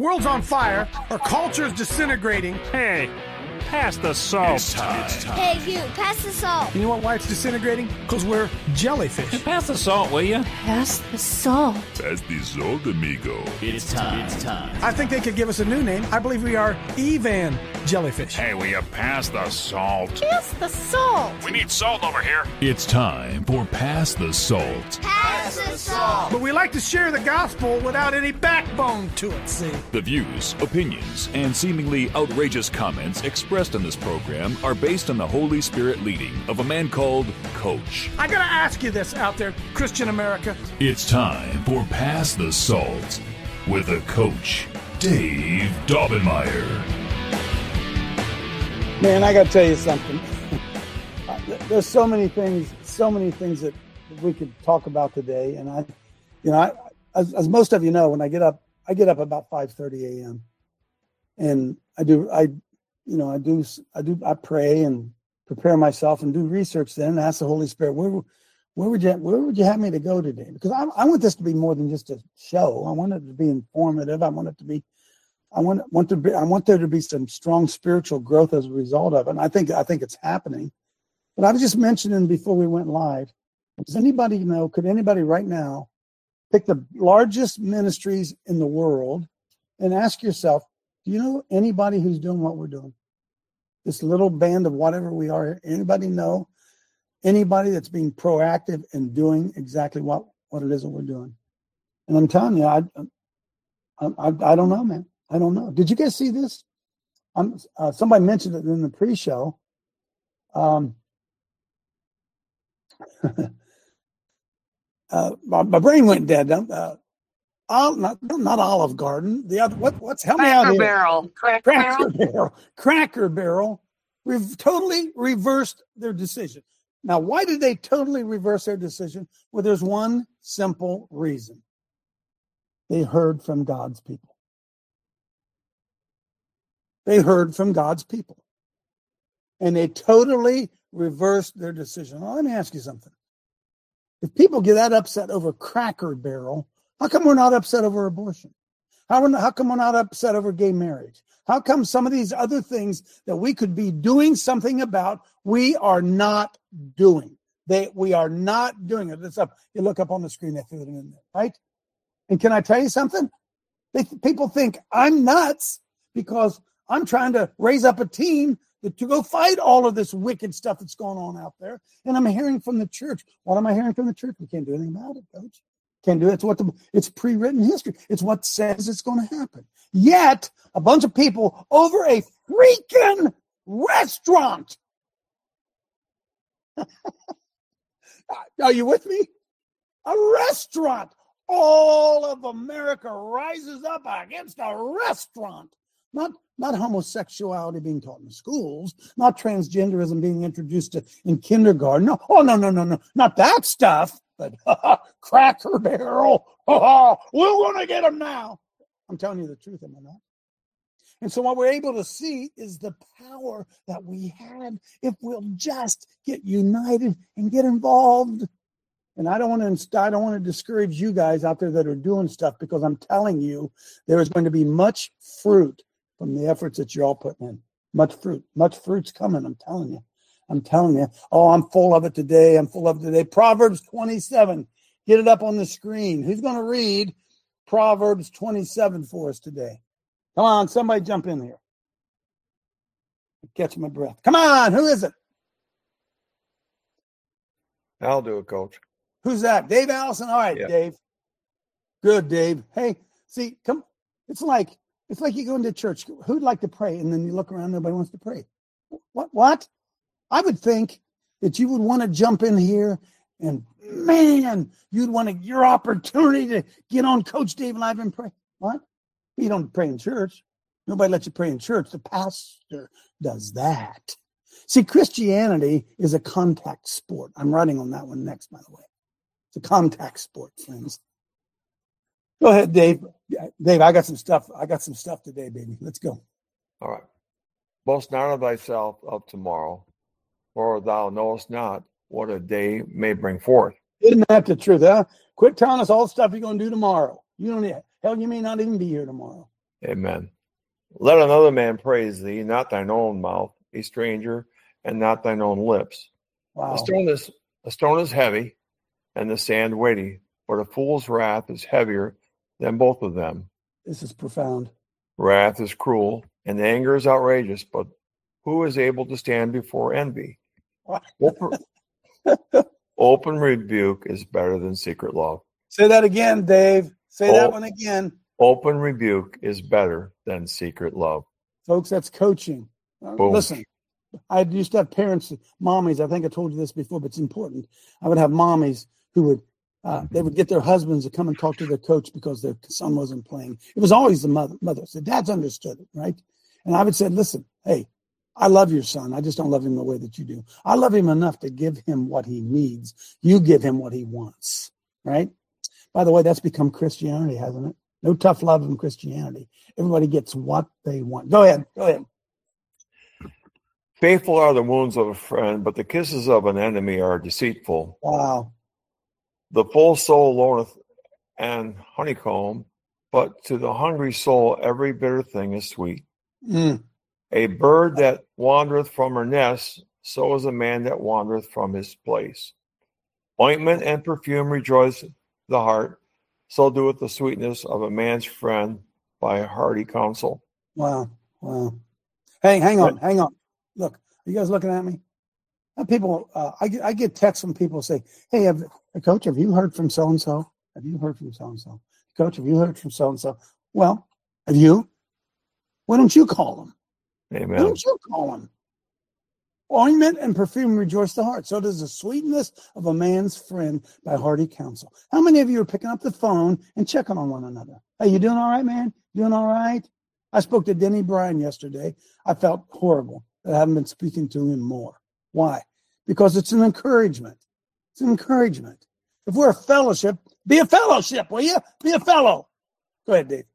World's on fire. Our culture's disintegrating. Hey, pass the salt. It's time. Hey, you, pass the salt. You know what? Why it's disintegrating? Because we're jellyfish. Pass the salt, will you? Pass the salt. Pass the salt, amigo. It's time. I think they could give us a new name. I believe we are Evan jellyfish. Hey, will you pass the salt? Pass the salt. We need salt over here. It's time for Pass the Salt. Pass the salt. But we like to share the gospel without any backbone to it, see? The views, opinions, and seemingly outrageous comments expressed in this program are based on the Holy Spirit leading of a man called Coach. I gotta ask you this out there, Christian America. It's time for Pass the Salt with the Coach, Dave Daubenmire. Man, I got to tell you something. There's so many things that we could talk about today. And as most of you know, when I get up about 5:30 a.m. and I pray and prepare myself and do research then and ask the Holy Spirit, where would you have me to go today? Because I want this to be more than just a show. I want it to be informative. I want there to be some strong spiritual growth as a result of it. And I think it's happening. But I was just mentioning before we went live, does anybody know, could anybody right now pick the largest ministries in the world and ask yourself, do you know anybody who's doing what we're doing? This little band of whatever we are, anybody know anybody that's being proactive and doing exactly what it is that we're doing? And I'm telling you, I don't know, man. I don't know. Did you guys see this? Somebody mentioned it in the pre-show. My brain went dead. Not Olive Garden. The other, what's help me out here? Cracker Barrel. We've totally reversed their decision. Now, why did they totally reverse their decision? Well, there's one simple reason. They heard from God's people. They heard from God's people. And they totally reversed their decision. Now, let me ask you something. If people get that upset over Cracker Barrel, how come we're not upset over abortion? How come we're not upset over gay marriage? How come some of these other things that we could be doing something about, we are not doing? We are not doing it. It's up. You look up on the screen, they threw it in there, right? And can I tell you something? People think I'm nuts because I'm trying to raise up a team to go fight all of this wicked stuff that's going on out there. And I'm hearing from the church. What am I hearing from the church? We can't do anything about it, Coach. Can't do it. It's pre-written history. It's what says it's going to happen. Yet, a bunch of people over a freaking restaurant. Are you with me? A restaurant. All of America rises up against a restaurant. Not homosexuality being taught in schools, not transgenderism being introduced in kindergarten. No, not that stuff. But Cracker Barrel, we're going to get them now. I'm telling you the truth, am I not? And so what we're able to see is the power that we have if we'll just get united and get involved. And I don't want to discourage you guys out there that are doing stuff, because I'm telling you there is going to be much fruit from the efforts that you're all putting in. Much fruit's coming. I'm telling you. Oh, I'm full of it today. Proverbs 27. Get it up on the screen. Who's going to read Proverbs 27 for us today? Come on, somebody jump in here. Catch my breath. Come on, who is it? I'll do it, Coach. Who's that? Dave Allison? All right, yeah. Dave. Good, Dave. Hey, see, come. It's like you go into church. Who'd like to pray? And then you look around, nobody wants to pray. What? I would think that you would want to jump in here and, man, you'd want your opportunity to get on Coach Dave Live and pray. What? You don't pray in church. Nobody lets you pray in church. The pastor does that. See, Christianity is a contact sport. I'm writing on that one next, by the way. It's a contact sport, friends. Go ahead, Dave. Dave, I got some stuff. Today, baby. Let's go. All right. Boast not of thyself of tomorrow, for thou knowest not what a day may bring forth. Isn't that the truth, huh? Quit telling us all the stuff you're going to do tomorrow. You may not even be here tomorrow. Amen. Let another man praise thee, not thine own mouth, a stranger, and not thine own lips. Wow. A stone is heavy, and the sand weighty, but a fool's wrath is heavier than both of them. This is profound. Wrath is cruel, and anger is outrageous, but who is able to stand before envy? Open rebuke is better than secret love. Say that again, Dave. Say that one again. Open rebuke is better than secret love. Folks, that's coaching. Boom. Listen, I used to have parents, mommies. I think I told you this before, but it's important. I would have mommies who would, they would get their husbands to come and talk to their coach because their son wasn't playing. It was always the mothers. The dads understood it, right? And I would say, listen, hey, I love your son. I just don't love him the way that you do. I love him enough to give him what he needs. You give him what he wants, right? By the way, that's become Christianity, hasn't it? No tough love in Christianity. Everybody gets what they want. Go ahead. Faithful are the wounds of a friend, but the kisses of an enemy are deceitful. Wow. The full soul loaneth an honeycomb, but to the hungry soul every bitter thing is sweet. A bird that wandereth from her nest, so is a man that wandereth from his place. Ointment and perfume rejoice the heart, so doeth the sweetness of a man's friend by a hearty counsel. Wow. Hey, hang on. Look, are you guys looking at me? People, I get texts from people say, hey, Coach, have you heard from so-and-so? Have you heard from so-and-so? Coach, have you heard from so-and-so? Well, have you? Why don't you call them? Amen. Why don't you call them? Ointment and perfume rejoice the heart. So does the sweetness of a man's friend by hearty counsel. How many of you are picking up the phone and checking on one another? Hey, you doing all right, man? Doing all right? I spoke to Denny Bryan yesterday. I felt horrible that I haven't been speaking to him more. Why? Because it's an encouragement. It's an encouragement. If we're a fellowship, be a fellowship, will you? Be a fellow. Go ahead, Dave.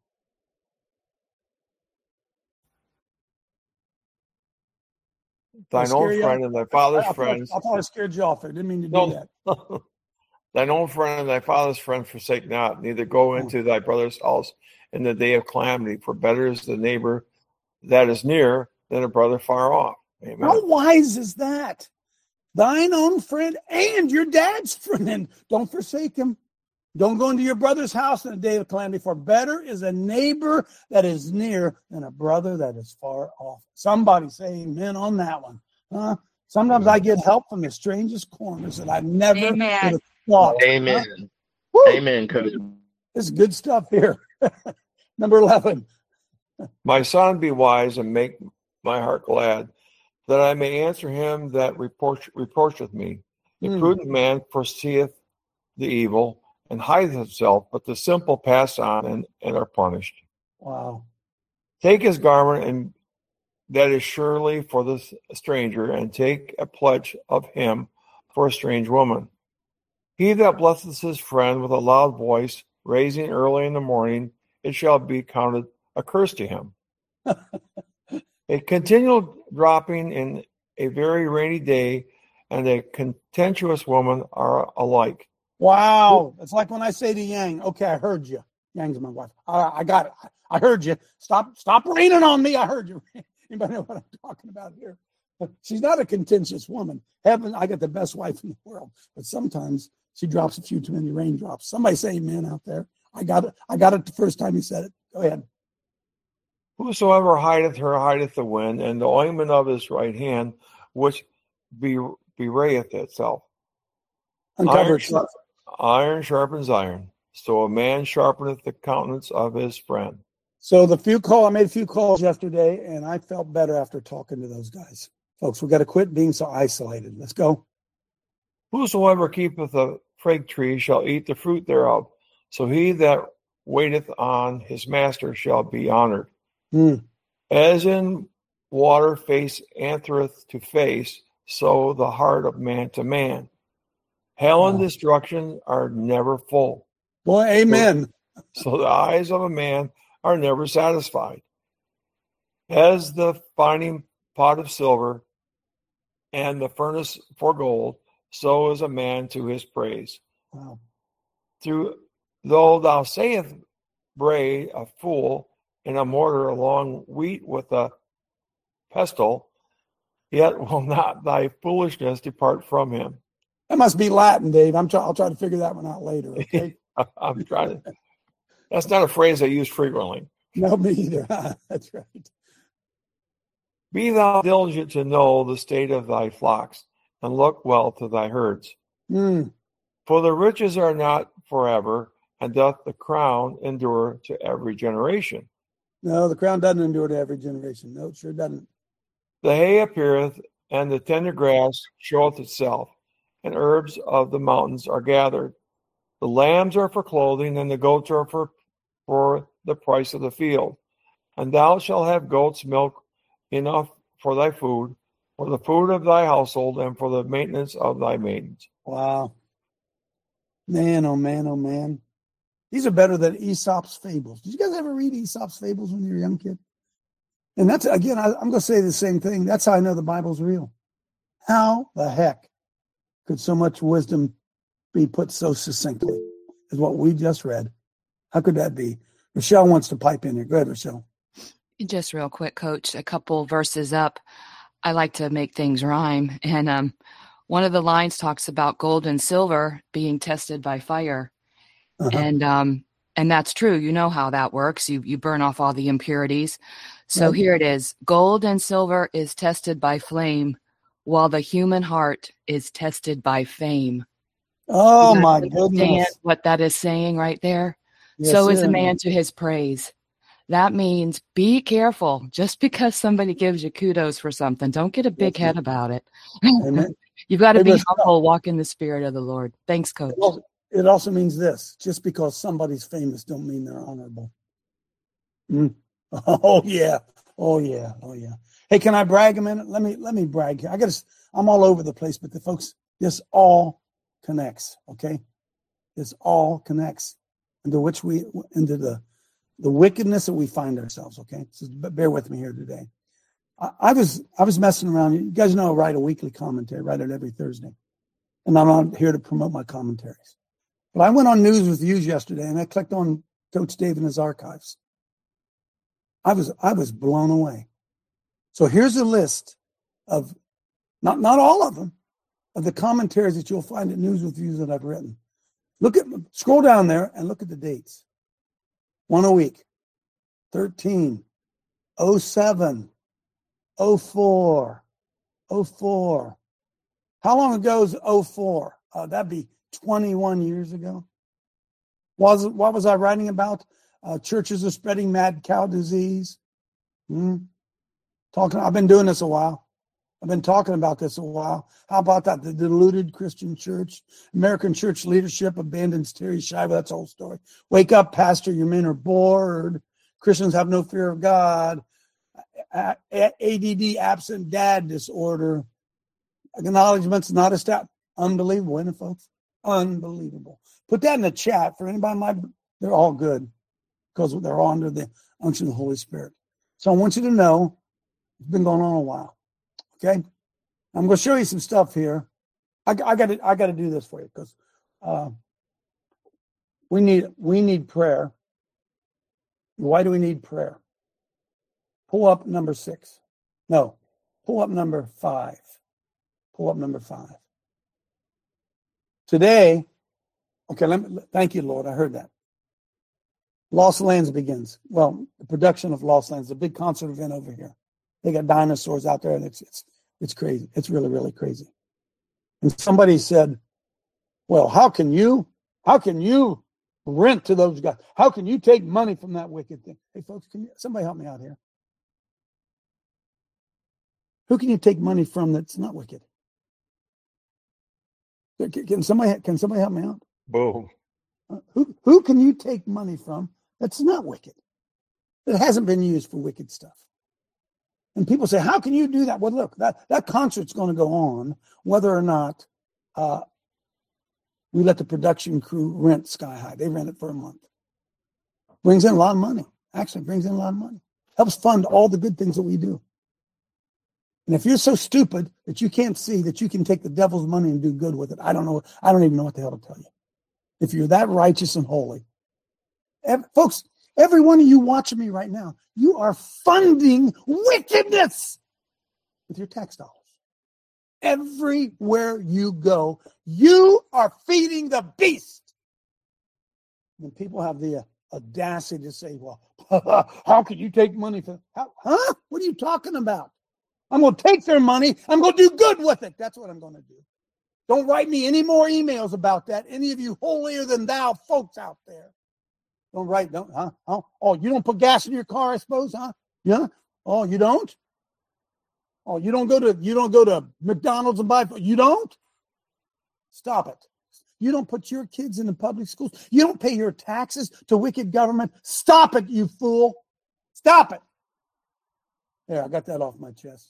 Thine own friend and thy father's friends. I thought I scared you off. I didn't mean to do that. Thine own friend and thy father's friend forsake not, neither go into thy brother's house in the day of calamity, for better is the neighbor that is near than a brother far off. Amen. How wise is that? Thine own friend and your dad's friend. Don't forsake him. Don't go into your brother's house in the day of calamity, for better is a neighbor that is near than a brother that is far off. Somebody say amen on that one. Sometimes I get help from the strangest corners that I never would have thought. Amen. Amen, Coach. This is good stuff here. Number 11. My son, be wise and make my heart glad, that I may answer him that reproacheth me. A prudent man foreseeth the evil and hideth himself, but the simple pass on and are punished. Wow. Take his garment, and that is surely for the stranger, and take a pledge of him for a strange woman. He that blesseth his friend with a loud voice, raising early in the morning, it shall be counted a curse to him. A continual dropping in a very rainy day and a contentious woman are alike. Wow. It's like when I say to Yang, okay, I heard you. Yang's my wife. I got it. I heard you. Stop raining on me. I heard you. Anybody know what I'm talking about here? She's not a contentious woman. I got the best wife in the world. But sometimes she drops a few too many raindrops. Somebody say amen out there. I got it the first time you said it. Go ahead. Whosoever hideth her hideth the wind, and the ointment of his right hand, which bewrayeth itself. Iron sharpens iron, so a man sharpeneth the countenance of his friend. So I made a few calls yesterday, and I felt better after talking to those guys. Folks, we got to quit being so isolated. Let's go. Whosoever keepeth a fig tree shall eat the fruit thereof, so he that waiteth on his master shall be honored. As in water face answereth to face, so the heart of man to man. Hell and destruction are never full. Boy, amen. So the eyes of a man are never satisfied. As the finding pot of silver and the furnace for gold, so is a man to his praise. Wow. Though thou sayest, bray a fool, in a mortar along wheat with a pestle, yet will not thy foolishness depart from him. That must be Latin, Dave. I'll try to figure that one out later, okay? I'm trying to. That's not a phrase I use frequently. No, me either. That's right. Be thou diligent to know the state of thy flocks, and look well to thy herds. Mm. For the riches are not forever, and doth the crown endure to every generation. No, the crown doesn't endure to every generation. No, it sure doesn't. The hay appeareth, and the tender grass showeth itself, and herbs of the mountains are gathered. The lambs are for clothing, and the goats are for the price of the field. And thou shalt have goats' milk enough for thy food, for the food of thy household, and for the maintenance of thy maidens. Wow. Man, oh man, oh man. These are better than Aesop's fables. Did you guys ever read Aesop's fables when you were a young kid? And that's, again, I'm going to say the same thing. That's how I know the Bible's real. How the heck could so much wisdom be put so succinctly as what we just read? How could that be? Rochelle wants to pipe in here. Go ahead, Rochelle. Just real quick, Coach, a couple verses up. I like to make things rhyme. And one of the lines talks about gold and silver being tested by fire. Uh-huh. And that's true. You know how that works. You burn off all the impurities. So Here it is. Gold and silver is tested by flame, while the human heart is tested by fame. Oh, my goodness. What that is saying right there? Yes, so is a man to his praise. That means be careful. Just because somebody gives you kudos for something, don't get a big head about it. Amen. You've got to be humble, walk in the Spirit of the Lord. Thanks, Coach. It also means this. Just because somebody's famous don't mean they're honorable. Mm. Oh, yeah. Oh, yeah. Oh, yeah. Hey, can I brag a minute? Let me brag here. I'm all over the place, but this all connects, okay? This all connects into the wickedness that we find ourselves, okay? So bear with me here today. I was messing around. You guys know I write a weekly commentary, write it every Thursday. And I'm not here to promote my commentaries. But I went on News with Views yesterday, and I clicked on Coach Dave and his archives. I was blown away. So here's a list of, not all of them, of the commentaries that you'll find at News with Views that I've written. Scroll down there and look at the dates. One a week. 13, 07, 04, 04. How long ago is 04? That'd be 21 years ago. What was I writing about? Churches are spreading mad cow disease. I've been doing this a while. I've been talking about this a while. How about that? The deluded Christian church. American church leadership abandons Terry Shiva. That's the whole story. Wake up, pastor. Your men are bored. Christians have no fear of God. ADD, absent dad disorder. Acknowledgments not a step. Unbelievable, isn't it, folks? Unbelievable. Put that in the chat for anybody. They're all good because they're all under the unction of the Holy Spirit. So I want you to know it's been going on a while. Okay, I'm going to show you some stuff here. I got to do this for you because we need prayer. Why do we need prayer? Pull up number 6. No, pull up number 5. Pull up number 5. Today, okay, thank you, Lord. I heard that. Lost Lands begins. Well, the production of Lost Lands, a big concert event over here. They got dinosaurs out there, and it's crazy. It's really, really crazy. And somebody said, well, how can you rent to those guys? How can you take money from that wicked thing? Hey, folks, somebody help me out here? Who can you take money from that's not wicked? Can somebody help me out? Boom. Who can you take money from that's not wicked? It hasn't been used for wicked stuff. And people say, how can you do that? Well, look, that concert's going to go on whether or not we let the production crew rent Sky High. They rent it for a month. Brings in a lot of money. Actually, brings in a lot of money. Helps fund all the good things that we do. And if you're so stupid that you can't see that you can take the devil's money and do good with it, I don't know. I don't even know what the hell to tell you. If you're that righteous and holy. Folks, Every one of you watching me right now, you are funding wickedness with your tax dollars. Everywhere you go, you are feeding the beast. And people have the audacity to say, well, how can you take money for that? Huh? What are you talking about? I'm going to take their money. I'm going to do good with it. That's what I'm going to do. Don't write me any more emails about that. Any of you holier than thou folks out there. Oh, you don't put gas in your car, I suppose, huh? Yeah? Oh, you don't? Oh, you don't go to McDonald's and buy food. You don't? Stop it. You don't put your kids in the public schools. You don't pay your taxes to wicked government. Stop it, you fool. Stop it. There, I got that off my chest.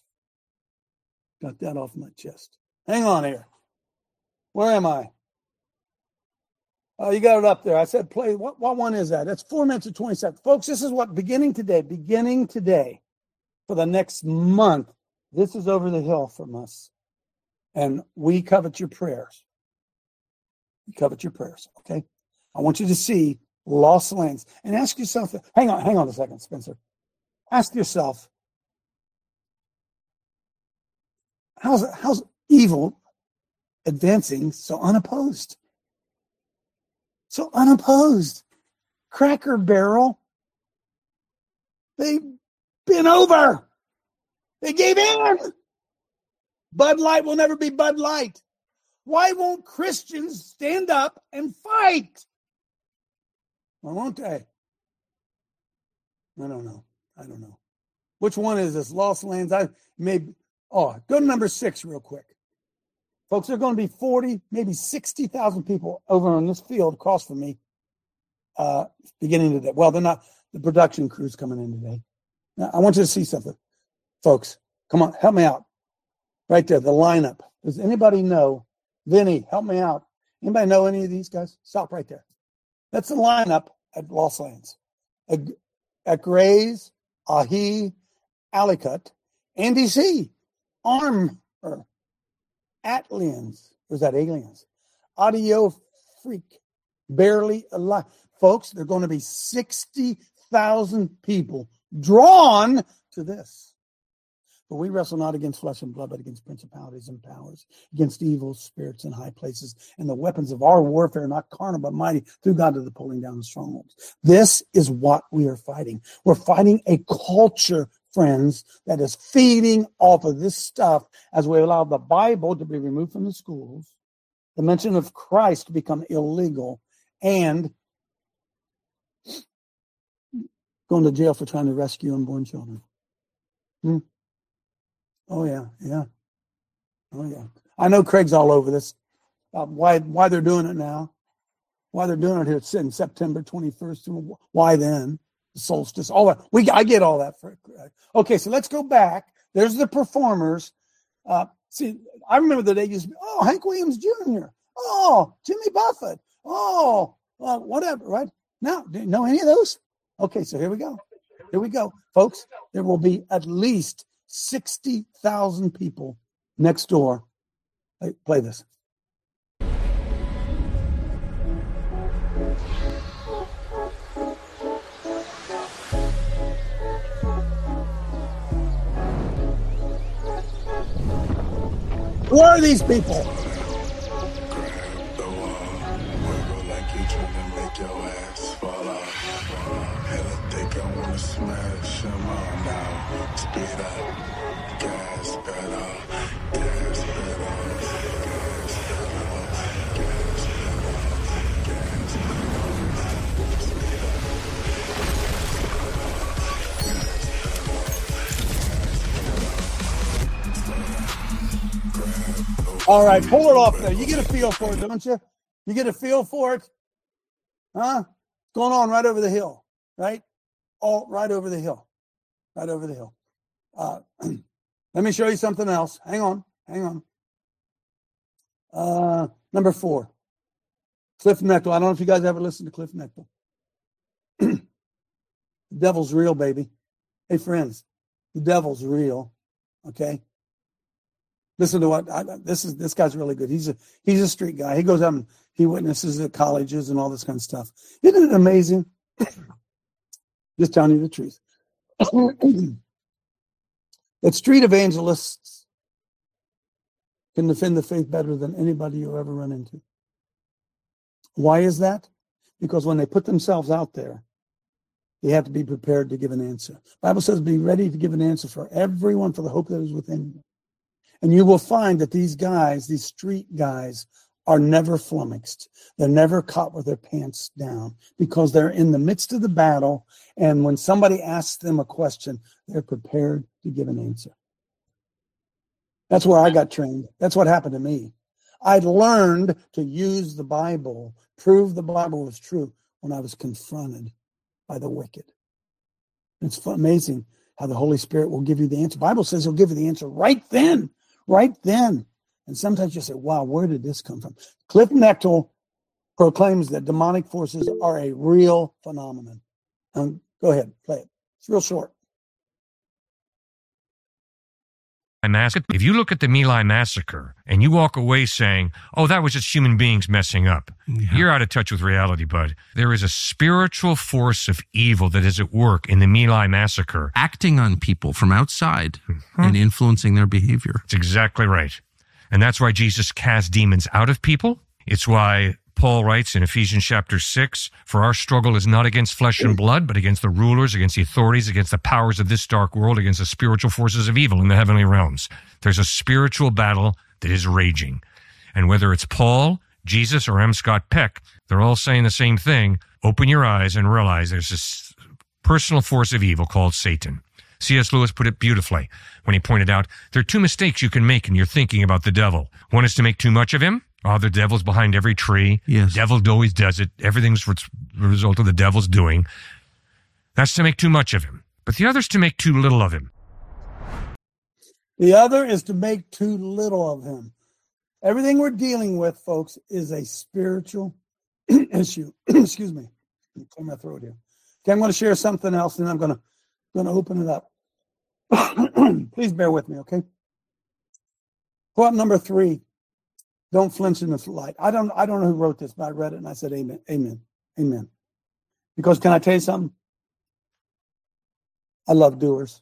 Hang on here. Where am I? Oh, you got it up there. I said play. What one is that? That's 4 minutes and 20 seconds. Folks, this is what beginning today, for the next month, this is over the hill from us. And we covet your prayers. Okay? I want you to see lost lands. And ask yourself, hang on a second, Spencer. Ask yourself, how's evil advancing so unopposed? So unopposed. Cracker Barrel. They been over. They gave in. Bud Light will never be Bud Light. Why won't Christians stand up and fight? Why won't they? I don't know. Which one is this? Lost Lands? Go to number 6 real quick. Folks, there are going to be 40, maybe 60,000 people over on this field across from me beginning today. Well, they're not. The production crew's coming in today. Now, I want you to see something. Folks, come on, help me out. Right there, the lineup. Does anybody know? Vinny, help me out. Anybody know any of these guys? Stop right there. That's the lineup at Lost Lands. At Grays, Ahi, Alicut, Andy C, Arm, Atlians, or is that Aliens? Audio Freak, Barely Alive. Folks, there are going to be 60,000 people drawn to this. But we wrestle not against flesh and blood, but against principalities and powers, against evil spirits in high places. And the weapons of our warfare are not carnal, but mighty through God to the pulling down of strongholds. This is what we are fighting. We're fighting a culture, friends, that is feeding off of this stuff as we allow the Bible to be removed from the schools, the mention of Christ to become illegal, and going to jail for trying to rescue unborn children. Oh, yeah. I know Craig's all over this. Why they're doing it now. Why they're doing it here in September 21st. Why then? The solstice. All that. I get all that. Okay, so let's go back. There's the performers. See, I remember the day used to be, Hank Williams Jr. Jimmy Buffett. Whatever, right? Now, do you know any of those? Okay, so here we go. Folks, there will be at least 60,000 people next door. Hey, play this. Who are these people? All right, pull it off there. You get a feel for it, don't you? You get a feel for it? Huh? Going on right over the hill, right? Right over the hill. Let me show you something else. Hang on. Number 4. Cliff Nechtel. I don't know if you guys ever listened to Cliff Nechtel. The devil's real, baby. Hey, friends, the devil's real. Okay? Listen to what this guy's really good. He's a street guy. He goes out and he witnesses at colleges and all this kind of stuff. Isn't it amazing Just telling you the truth. That street evangelists can defend the faith better than anybody you'll ever run into. Why is that? Because when they put themselves out there, they have to be prepared to give an answer. The Bible says, be ready to give an answer for everyone for the hope that is within you. And you will find that these guys, these street guys, are never flummoxed. They're never caught with their pants down because they're in the midst of the battle. And when somebody asks them a question, they're prepared to give an answer. That's where I got trained. That's what happened to me. I learned to use the Bible, prove the Bible was true when I was confronted by the wicked. It's amazing how the Holy Spirit will give you the answer. The Bible says he'll give you the answer right then. And sometimes you say, wow, where did this come from? Cliff Nechtel proclaims that demonic forces are a real phenomenon. Go ahead, play it. It's real short. If you look at the My Lai massacre and you walk away saying, oh, that was just human beings messing up, you're out of touch with reality, bud. There is a spiritual force of evil that is at work in the My Lai massacre. Acting on people from outside and influencing their behavior. That's exactly right. And that's why Jesus cast demons out of people. It's why Paul writes in Ephesians chapter 6, for our struggle is not against flesh and blood, but against the rulers, against the authorities, against the powers of this dark world, against the spiritual forces of evil in the heavenly realms. There's a spiritual battle that is raging. And whether it's Paul, Jesus, or M. Scott Peck, they're all saying the same thing. Open your eyes and realize there's this personal force of evil called Satan. C.S. Lewis put it beautifully when he pointed out there are two mistakes you can make in your thinking about the devil. One is to make too much of him. Oh, the devil's behind every tree. Yes. The devil always does it. Everything's the result of the devil's doing. That's to make too much of him. But the other is to make too little of him. The other is to make too little of him. Everything we're dealing with, folks, is a spiritual issue. Excuse me. Clear my throat here. Okay, I'm going to share something else, and I'm going to open it up. Please bear with me, okay? Quote number 3. Don't flinch in the light. I don't know who wrote this, but I read it and I said, amen, amen, amen. Because can I tell you something? I love doers.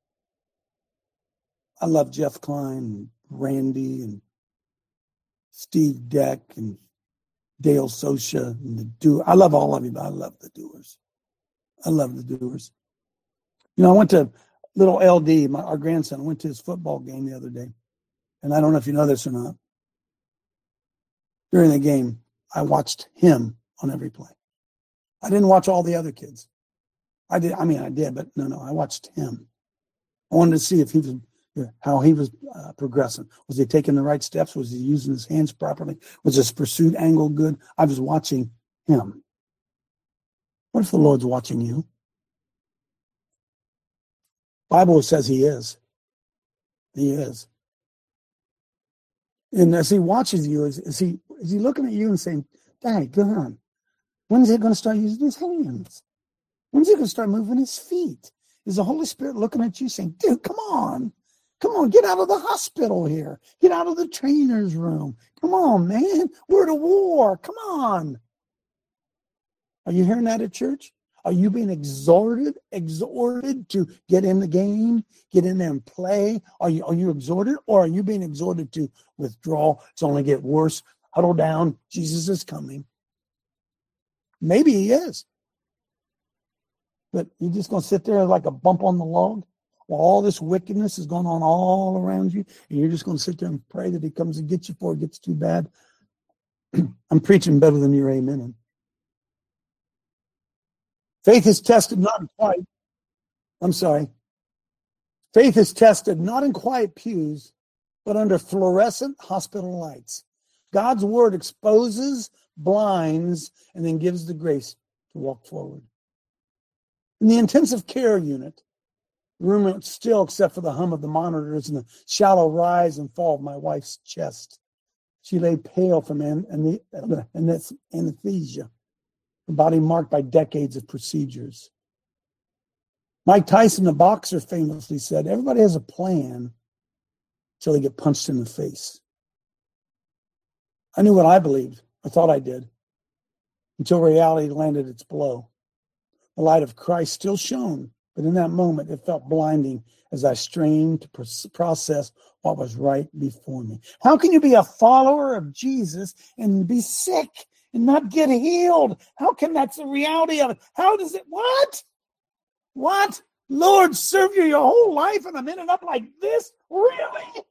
I love Jeff Klein and Randy and Steve Deck and Dale Sosha and the doer. I love all of you, but I love the doers. I love the doers. You know, I went to little LD, our grandson. I went to his football game the other day. And I don't know if you know this or not. During the game, I watched him on every play. I didn't watch all the other kids. I did, but no, I watched him. I wanted to see if he was, how he was progressing. Was he taking the right steps? Was he using his hands properly? Was his pursuit angle good? I was watching him. What if the Lord's watching you? Bible says he is. He is. And as he watches you, is he looking at you and saying, Dad, go on. When is he going to start using his hands? When is he going to start moving his feet? Is the Holy Spirit looking at you saying, dude, come on, get out of the hospital here. Get out of the trainer's room. Come on, man. We're at a war. Come on. Are you hearing that at church? Are you being exhorted to get in the game, get in there and play? Are you exhorted, or are you being exhorted to withdraw? It's only get worse. Huddle down. Jesus is coming. Maybe he is. But you're just going to sit there like a bump on the log while all this wickedness is going on all around you, and you're just going to sit there and pray that he comes and gets you before it gets too bad. I'm preaching better than you're amening. Faith is tested not in quiet. Faith is tested not in quiet pews, but under fluorescent hospital lights. God's word exposes, blinds, and then gives the grace to walk forward. In the intensive care unit, the room was still except for the hum of the monitors and the shallow rise and fall of my wife's chest. She lay pale from anesthesia. Her body marked by decades of procedures. Mike Tyson, the boxer, famously said, everybody has a plan until they get punched in the face. I knew what I believed. I thought I did. Until reality landed its blow. The light of Christ still shone, but in that moment it felt blinding as I strained to process what was right before me. How can you be a follower of Jesus and be sick and not get healed? How can that's the reality of it? How does it, what? Lord, serve you your whole life and I'm ending up like this? Really?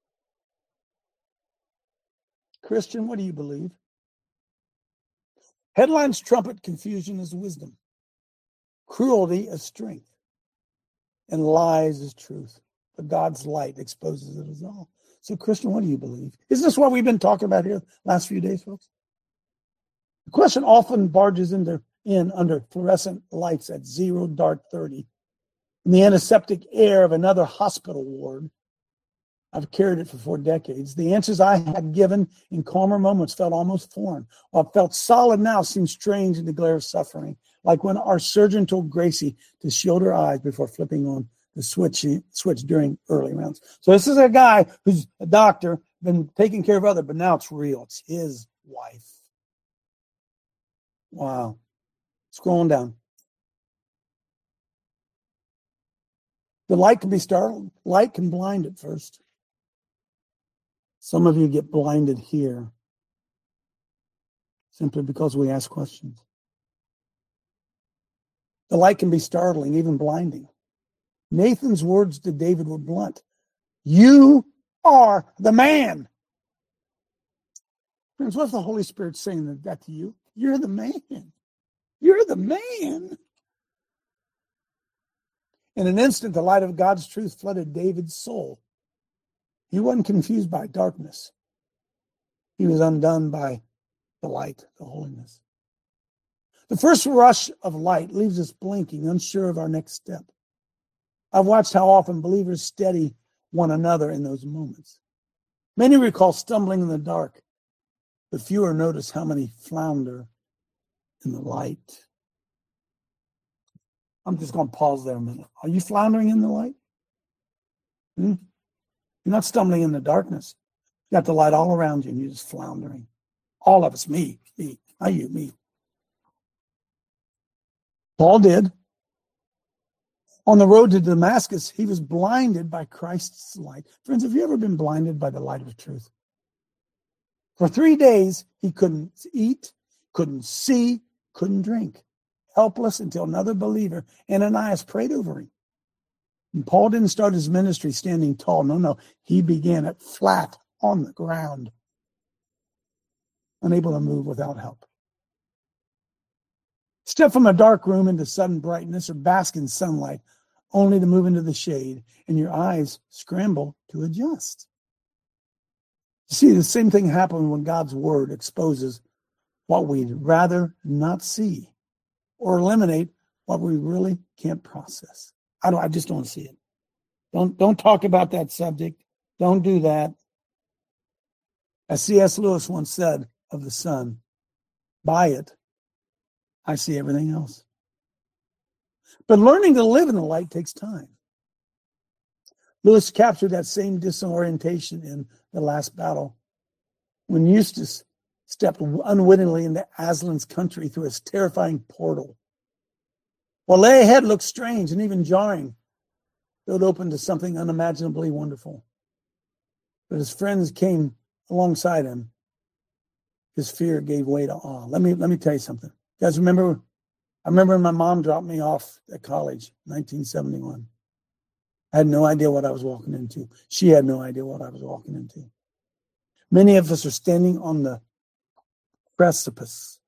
Christian, what do you believe? Headlines trumpet confusion as wisdom, cruelty as strength, and lies as truth. But God's light exposes it as all. So, Christian, what do you believe? Isn't this what we've been talking about here the last few days, folks? The question often barges in under fluorescent lights at 0 dark 30 in the antiseptic air of another hospital ward. I've carried it for 4 decades. The answers I had given in calmer moments felt almost foreign. What felt solid now seemed strange in the glare of suffering, like when our surgeon told Gracie to shield her eyes before flipping on the switch during early rounds. So this is a guy who's a doctor, been taking care of others, but now it's real. It's his wife. Wow. Scrolling down. The light can be startled. Light can blind at first. Some of you get blinded here simply because we ask questions. The light can be startling, even blinding. Nathan's words to David were blunt. You are the man. Friends, what's the Holy Spirit saying that to you? You're the man. You're the man. In an instant, the light of God's truth flooded David's soul. He wasn't confused by darkness. He was undone by the light, the holiness. The first rush of light leaves us blinking, unsure of our next step. I've watched how often believers steady one another in those moments. Many recall stumbling in the dark, but fewer notice how many flounder in the light. I'm just going to pause there a minute. Are you floundering in the light? You're not stumbling in the darkness. You got the light all around you and you're just floundering. All of us, me, not you, me. Paul did. On the road to Damascus, he was blinded by Christ's light. Friends, have you ever been blinded by the light of truth? For 3 days, he couldn't eat, couldn't see, couldn't drink. Helpless until another believer, Ananias, prayed over him. And Paul didn't start his ministry standing tall. No. He began it flat on the ground, unable to move without help. Step from a dark room into sudden brightness or bask in sunlight, only to move into the shade, and your eyes scramble to adjust. See, the same thing happens when God's word exposes what we'd rather not see or eliminate what we really can't process. I just don't see it. Don't talk about that subject. Don't do that. As C.S. Lewis once said of the sun, by it, I see everything else. But learning to live in the light takes time. Lewis captured that same disorientation in The Last Battle when Eustace stepped unwittingly into Aslan's country through his terrifying portal. What lay ahead looked strange and even jarring, though it opened to something unimaginably wonderful. But his friends came alongside him. His fear gave way to awe. Let me tell you something. You guys remember? I remember when my mom dropped me off at college, 1971. I had no idea what I was walking into. She had no idea what I was walking into. Many of us are standing on the precipice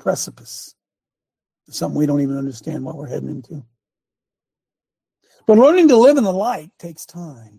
of something we don't even understand what we're heading into. But learning to live in the light takes time.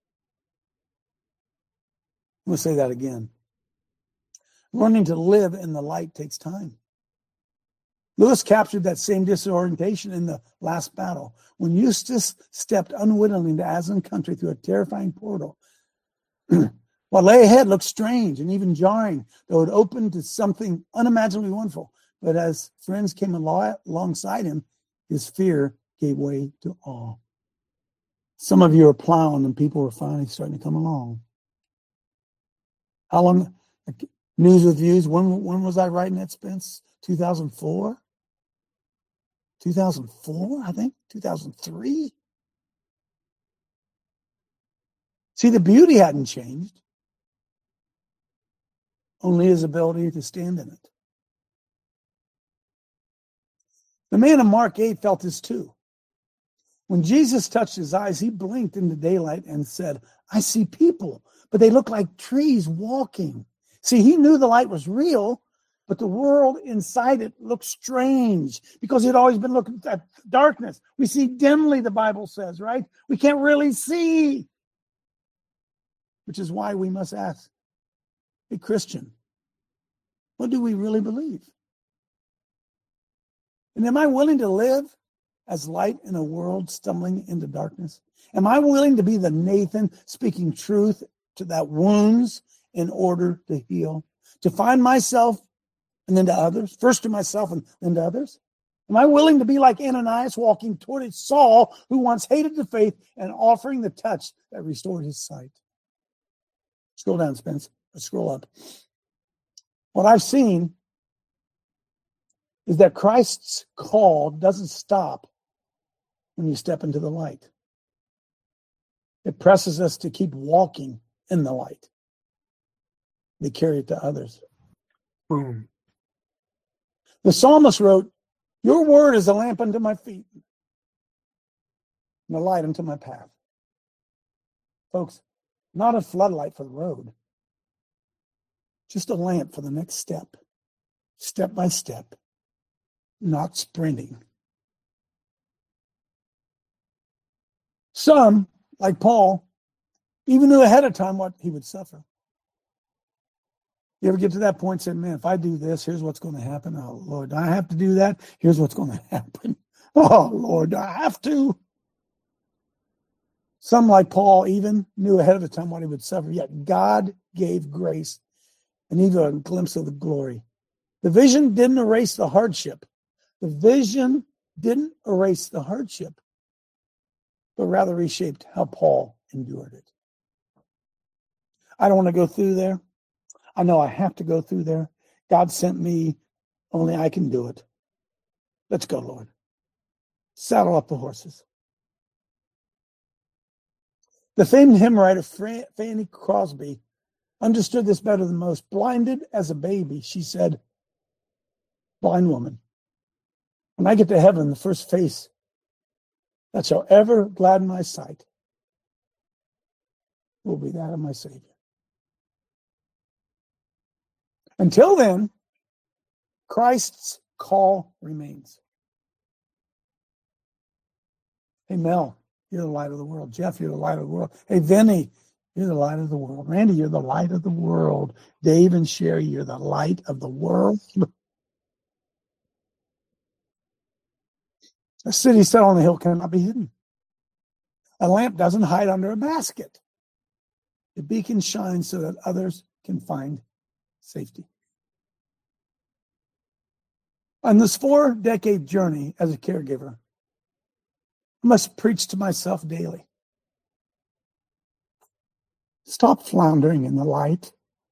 I'm going to say that again. Learning to live in the light takes time. Lewis captured that same disorientation in The Last Battle when Eustace stepped unwittingly into Aslan country through a terrifying portal. What lay ahead looked strange and even jarring, though it opened to something unimaginably wonderful. But as friends came alongside him, his fear gave way to awe. Some of you are plowing and people are finally starting to come along. How long? News with Views. When was I writing that, Spence? 2004? 2004, I think, 2003. See, the beauty hadn't changed. Only his ability to stand in it. The man in Mark 8 felt this too. When Jesus touched his eyes, he blinked in the daylight and said, I see people, but they look like trees walking. See, he knew the light was real, but the world inside it looked strange because he'd always been looking at darkness. We see dimly, the Bible says, right? We can't really see. Which is why we must ask, hey, Christian, what do we really believe? And am I willing to live as light in a world stumbling into darkness? Am I willing to be the Nathan speaking truth to that wounds in order to heal? To find myself and then to others, first to myself and then to others? Am I willing to be like Ananias walking toward Saul, who once hated the faith, and offering the touch that restored his sight? Scroll down, Spence. Scroll up. What I've seen is that Christ's call doesn't stop when you step into the light. It presses us to keep walking in the light. They carry it to others. Boom. The psalmist wrote, your word is a lamp unto my feet and a light unto my path. Folks, not a floodlight for the road. Just a lamp for the next step. Step by step. Not sprinting. Some, like Paul, even knew ahead of time what he would suffer. You ever get to that point and say, man, if I do this, here's what's going to happen. Oh, Lord, do I have to do that? Here's what's going to happen. Oh, Lord, do I have to? Some, like Paul, even knew ahead of time what he would suffer, yet God gave grace and even a glimpse of the glory. The vision didn't erase the hardship. The vision didn't erase the hardship, but rather reshaped how Paul endured it. I don't want to go through there. I know I have to go through there. God sent me. Only I can do it. Let's go, Lord. Saddle up the horses. The famed hymn writer Fanny Crosby understood this better than most. Blinded as a baby, she said, blind woman, when I get to heaven, the first face that shall ever gladden my sight will be that of my Savior. Until then, Christ's call remains. Hey, Mel, you're the light of the world. Jeff, you're the light of the world. Hey, Vinny, you're the light of the world. Randy, you're the light of the world. Dave and Sherry, you're the light of the world. A city set on a hill cannot be hidden. A lamp doesn't hide under a basket. The beacon shines so that others can find safety. On this 4-decade journey as a caregiver, I must preach to myself daily. Stop floundering in the light.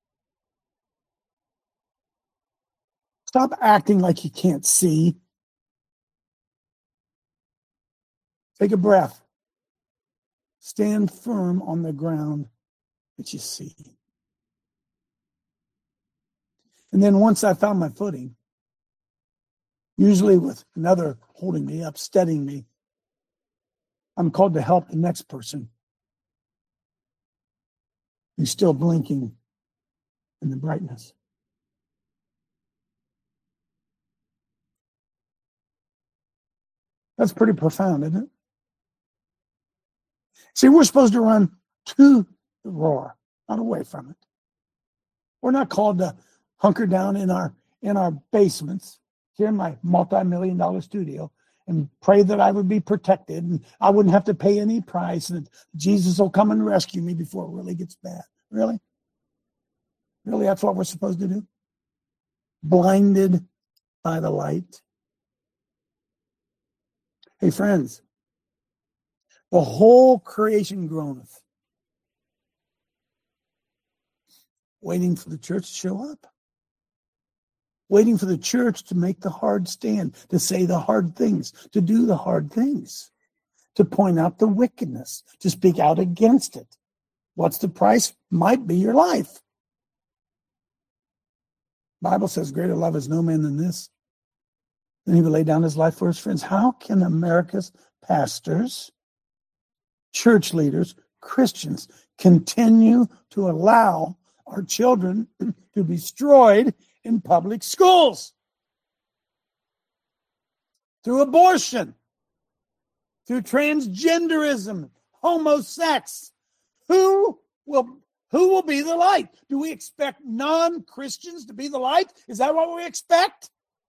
Stop acting like you can't see. Take a breath. Stand firm on the ground that you see. And then once I found my footing, usually with another holding me up, steadying me, I'm called to help the next person who's still blinking in the brightness. That's pretty profound, isn't it? See, we're supposed to run to the roar, not away from it. We're not called to hunker down in our basements here in my multi-million-dollar studio and pray that I would be protected and I wouldn't have to pay any price and Jesus will come and rescue me before it really gets bad. Really? Really, that's what we're supposed to do? Blinded by the light. Hey, friends, the whole creation groaneth, waiting for the church to show up. waiting for the church to make the hard stand, to say the hard things, to do the hard things, to point out the wickedness, to speak out against it. What's the price? Might be your life. The Bible says greater love is no man than this. Then he would lay down his life for his friends. How can America's pastors, church leaders, Christians continue to allow our children to be destroyed in public schools? Through abortion, through transgenderism, homosex. Who will be the light? Do we expect non-Christians to be the light? Is that what we expect?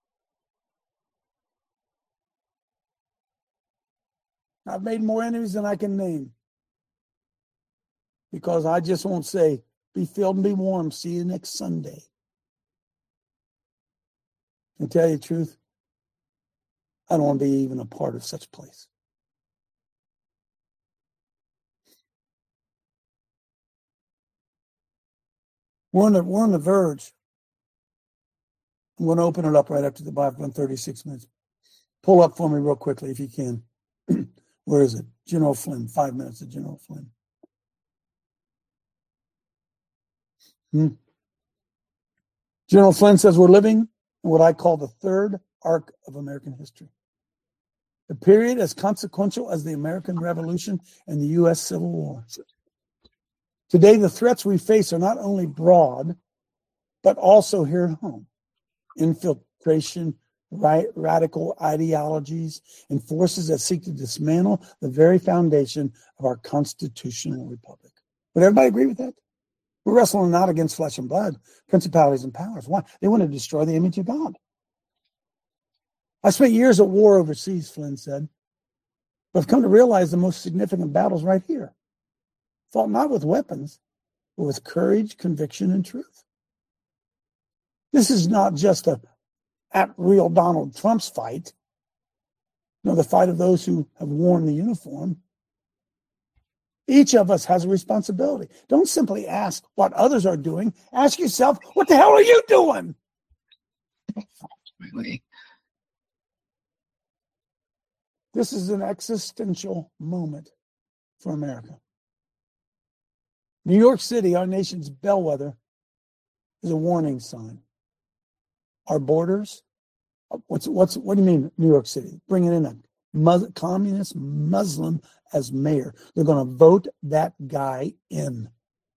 I've made more enemies than I can name. Because I just won't say, be filled and be warm. See you next Sunday. And tell you the truth, I don't want to be even a part of such a place. We're on the verge. I'm going to open it up right after the Bible in 36 minutes. Pull up for me real quickly if you can. Where is it? General Flynn. 5 minutes of General Flynn. General Flynn says we're living in what I call the third arc of American history. A period as consequential as the American Revolution and the U.S. Civil War. Today, the threats we face are not only broad, but also here at home. Infiltration, radical ideologies, and forces that seek to dismantle the very foundation of our constitutional republic. Would everybody agree with that? We're wrestling not against flesh and blood, principalities and powers. Why? They want to destroy the image of God. I spent years at war overseas, Flynn said, but I've come to realize the most significant battles right here. Fought not with weapons, but with courage, conviction, and truth. This is not just at real Donald Trump's fight. No, the fight of those who have worn the uniform. Each of us has a responsibility. Don't simply ask what others are doing. Ask yourself, what the hell are you doing? Really? This is an existential moment for America. New York City, our nation's bellwether, is a warning sign. Our borders, what do you mean, New York City? Bringing in a communist Muslim as mayor. They're going to vote that guy in.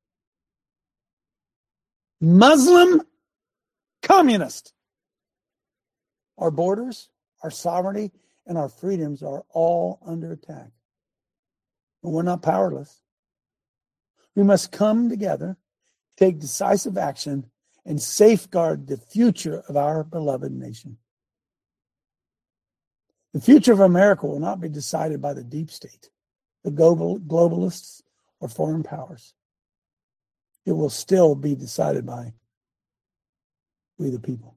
Muslim communist. Our borders, our sovereignty, and our freedoms are all under attack. But we're not powerless. We must come together, take decisive action, and safeguard the future of our beloved nation. The future of America will not be decided by the deep state, the globalists, or foreign powers. It will still be decided by we the people.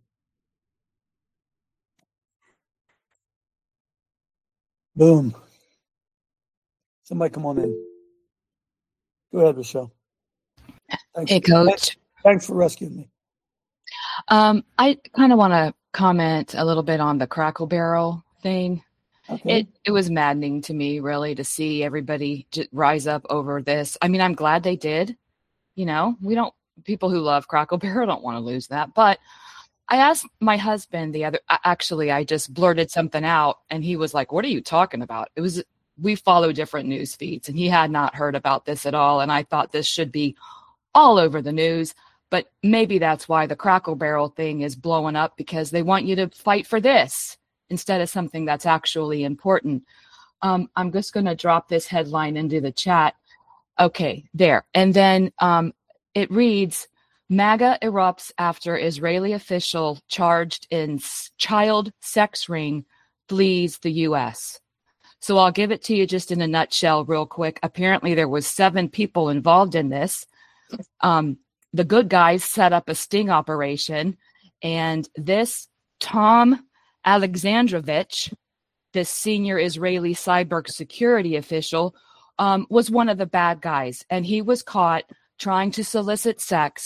Boom. Somebody come on in. Go ahead, Michelle. Thanks. Hey, Coach. Thanks for rescuing me. I kind of want to comment a little bit on the Crackle Barrel thing. Okay. It was maddening to me, really, to see everybody rise up over this. I mean, I'm glad they did. You know, people who love Crackle Barrel don't want to lose that. But I asked my husband I just blurted something out, and he was like, "What are you talking about?" We follow different news feeds, and he had not heard about this at all. And I thought this should be all over the news, but maybe that's why the Crackle Barrel thing is blowing up, because they want you to fight for this instead of something that's actually important. I'm just going to drop this headline into the chat. Okay, there. And then it reads, MAGA erupts after Israeli official charged in child sex ring flees the U.S. So I'll give it to you just in a nutshell real quick. Apparently there was 7 people involved in this. The good guys set up a sting operation, and this Tom Alexandrovich, this senior Israeli cyber security official, was one of the bad guys, and he was caught trying to solicit sex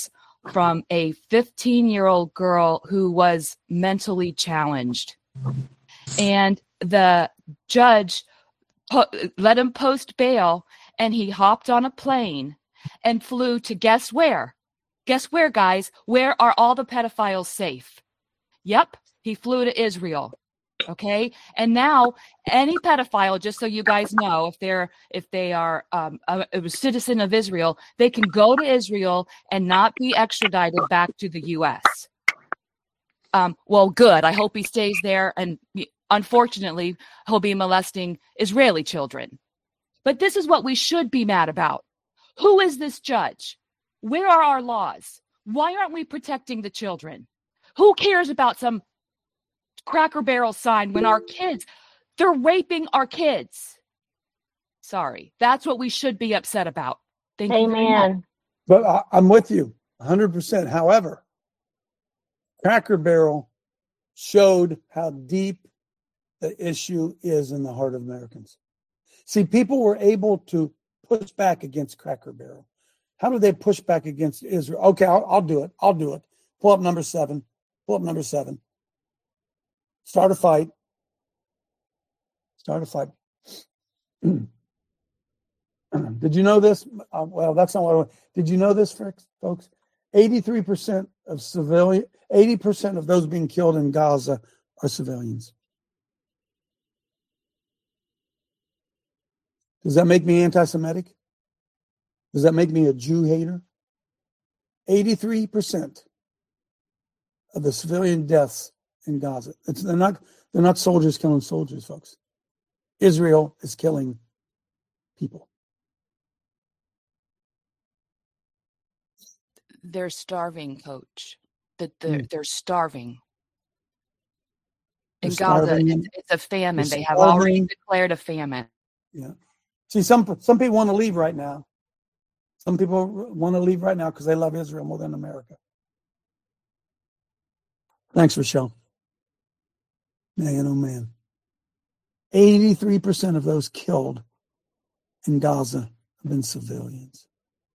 from a 15-year-old girl who was mentally challenged. And the judge let him post bail, and he hopped on a plane and flew to guess where? Guess where, guys? Where are all the pedophiles safe? Yep, he flew to Israel. Okay, and now any pedophile, just so you guys know, if they are a citizen of Israel, they can go to Israel and not be extradited back to the U.S. Well, good. I hope he stays there, and unfortunately, he'll be molesting Israeli children. But this is what we should be mad about. Who is this judge? Where are our laws? Why aren't we protecting the children? Who cares about some Cracker Barrel sign when our kids, they're raping our kids? Sorry, that's what we should be upset about. Thank you very much. But I'm with you 100%. However, Cracker Barrel showed how deep the issue is in the heart of Americans. See, people were able to push back against Cracker Barrel. How do they push back against Israel? Okay, I'll do it. Pull up number 7. Start a fight. Did you know this? Well, that's not what I want. Did you know this, folks? 80% of those being killed in Gaza are civilians. Does that make me anti-Semitic? Does that make me a Jew hater? 83% of the civilian deaths in Gaza. They're not soldiers killing soldiers, folks. Israel is killing people. They're starving, Coach. They're starving. In Gaza, it's a famine. They have already declared a famine. Yeah. See, some people want to leave right now. Some people want to leave right now because they love Israel more than America. Thanks, Rochelle. Man, oh man. 83% of those killed in Gaza have been civilians.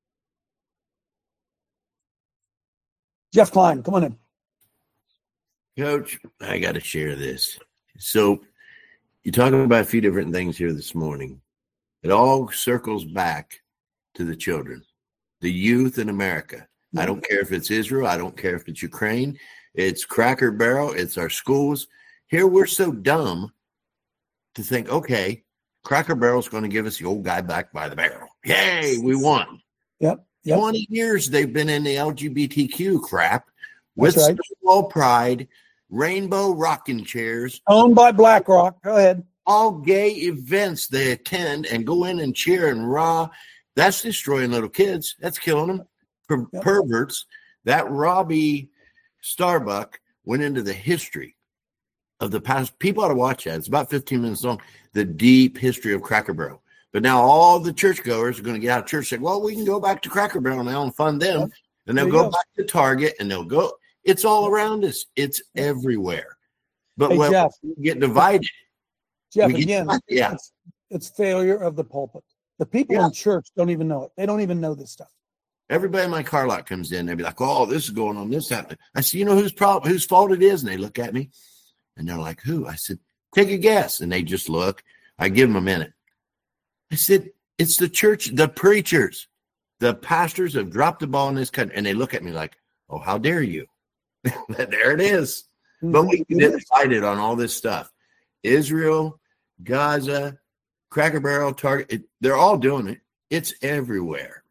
Jeff Klein, come on in. Coach, I got to share this. So you're talking about a few different things here this morning. It all circles back to the children, the youth in America. I don't care if it's Israel. I don't care if it's Ukraine. It's Cracker Barrel. It's our schools. Here we're so dumb to think, okay, Cracker Barrel's going to give us the old guy back by the barrel. Yay, we won. Yep. 20 years they've been in the LGBTQ crap with Stonewall Pride, rainbow rocking chairs. Owned by BlackRock. Go ahead. All gay events they attend and go in and cheer and rah. That's destroying little kids. That's killing them. Perverts. That Robbie Starbuck went into the history of the past. People ought to watch that. It's about 15 minutes long. The deep history of Cracker Barrel. But now all the churchgoers are going to get out of church and say, well, we can go back to Cracker Barrel now and fund them. Yep. And they'll go back to Target and they'll go. It's all around us. It's everywhere. But when Jeff, we get divided. Jeff, again, it's failure of the pulpit. The people in church don't even know it. They don't even know this stuff. Everybody in my car lot comes in. They'll be like, oh, this is going on. This happening. I said, you know whose fault it is? And they look at me and they're like, who? I said, take a guess. And they just look. I give them a minute. I said, it's the church, the preachers, the pastors have dropped the ball in this country. And they look at me like, oh, how dare you? There it is. But we get excited on all this stuff. Israel, Gaza, Cracker Barrel, Target, they're all doing it. It's everywhere.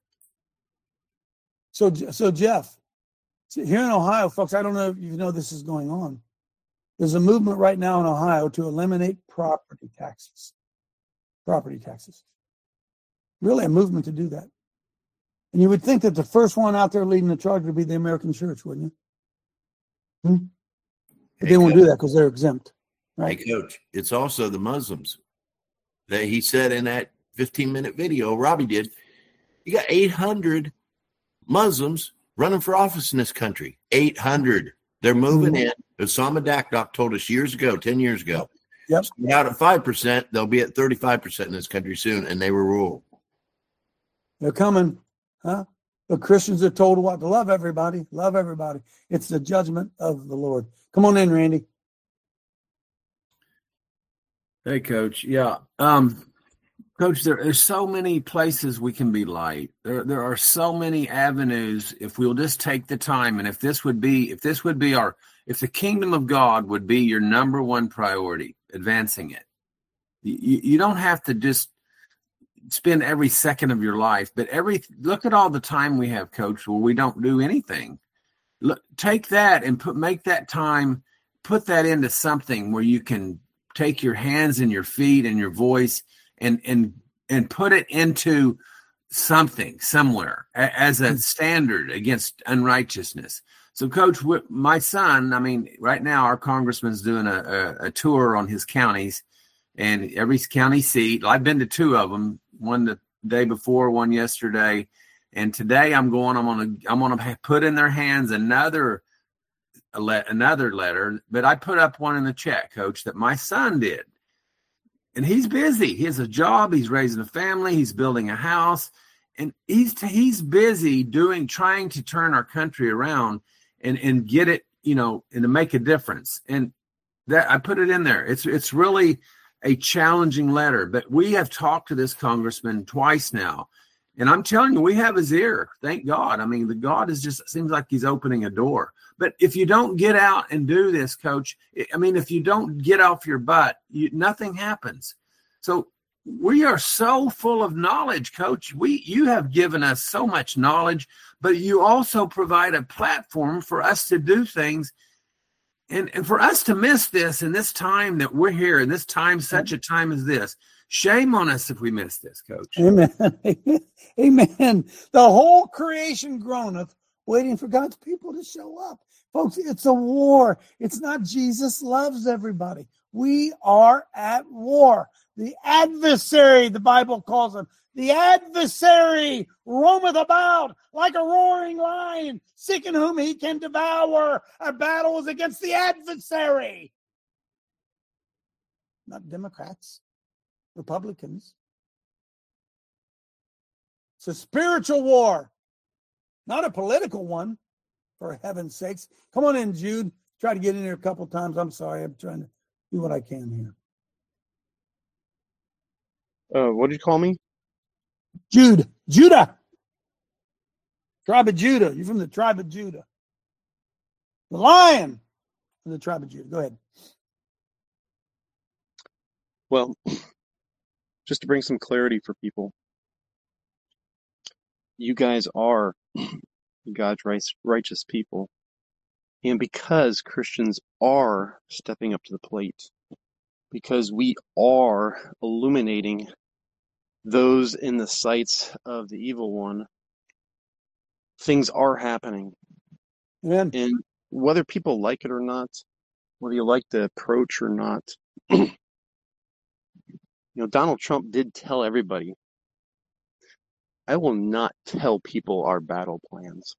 So Jeff, here in Ohio, folks, I don't know if you know this is going on. There's a movement right now in Ohio to eliminate property taxes. Property taxes. Really a movement to do that. And you would think that the first one out there leading the charge would be the American church, wouldn't you? But they won't do that because they're exempt. Right? Hey, Coach, it's also the Muslims. That he said in that 15-minute video Robbie did, you got 800 Muslims running for office in this country. 800. They're moving in. Osama Dakdock told us 10 years ago. Yep. So out at 5%, they'll be at 35% in this country soon, and they will rule. They're coming. Huh? But Christians are told what? To love everybody. Love everybody. It's the judgment of the Lord. Come on in, Randy. Hey, Coach. Yeah. Coach, there's so many places we can be light. There are so many avenues if we'll just take the time, and if the kingdom of God would be your number one priority, advancing it. You don't have to just spend every second of your life, but look at all the time we have, Coach, where we don't do anything. Look, take that and make that time, put that into something where you can take your hands and your feet and your voice and put it into something somewhere as a standard against unrighteousness. So, Coach, my son, right now our congressman's doing a tour on his counties, and every county seat. I've been to two of them, one the day before, one yesterday, and today I'm gonna put in their hands another letter, but I put up one in the chat, Coach, that my son did. And he's busy. He has a job. He's raising a family. He's building a house, and he's busy trying to turn our country around and get it, and to make a difference. And that I put it in there. It's really a challenging letter, but we have talked to this congressman twice now, and I'm telling you, we have his ear. Thank God. The God seems like he's opening a door. But if you don't get out and do this, Coach, if you don't get off your butt, nothing happens. So we are so full of knowledge, Coach. You have given us so much knowledge, but you also provide a platform for us to do things. And for us to miss this in this time that we're here, in this time, such a time as this, shame on us if we miss this, Coach. Amen. Amen. The whole creation groaneth, waiting for God's people to show up. Folks, it's a war. It's not Jesus loves everybody. We are at war. The adversary, the Bible calls him, the adversary roameth about like a roaring lion, seeking whom he can devour. Our battle is against the adversary. Not Democrats, Republicans. It's a spiritual war, not a political one, for heaven's sakes. Come on in, Jude. Try to get in here a couple times. I'm sorry. I'm trying to do what I can here. What did you call me? Judah. Tribe of Judah. You're from the tribe of Judah. The lion from the tribe of Judah. Go ahead. Well, just to bring some clarity for people, you guys are God's righteous people. And because Christians are stepping up to the plate, because we are illuminating those in the sights of the evil one, things are happening. Amen. And whether people like it or not, whether you like the approach or not, Donald Trump did tell everybody, I will not tell people our battle plans.